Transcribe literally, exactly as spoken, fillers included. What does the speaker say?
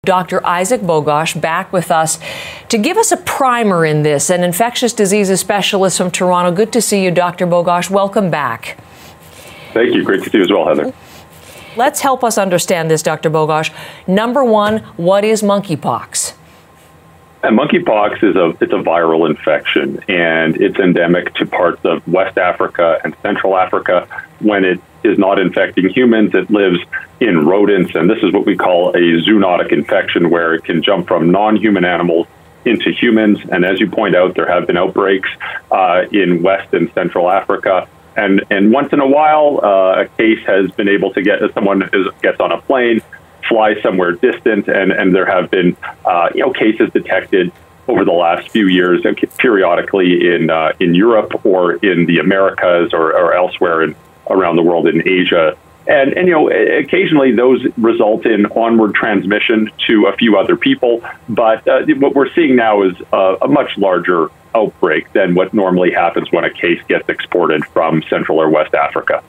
Doctor Isaac Bogoch back with us to give us a primer in this, an infectious diseases specialist from Toronto. Good to see you, Doctor Bogoch. Welcome back. Thank you. Great to see you as well, Heather. Let's help us understand this, Doctor Bogoch. Number one, what is monkeypox? And monkeypox is a it's a viral infection, and it's endemic to parts of West Africa and Central Africa. When it is not infecting humans, it lives in rodents, and this is what we call a zoonotic infection, where it can jump from non-human animals into humans. And as you point out, there have been outbreaks uh, in West and Central Africa. And and once in a while, uh, a case has been able to get, someone is, gets on a plane, fly somewhere distant, and, and there have been uh, you know cases detected over the last few years, periodically in uh, in Europe or in the Americas or, or elsewhere in, around the world in Asia. And, and, you know, occasionally those result in onward transmission to a few other people. But uh, what we're seeing now is uh, a much larger outbreak than what normally happens when a case gets exported from Central or West Africa.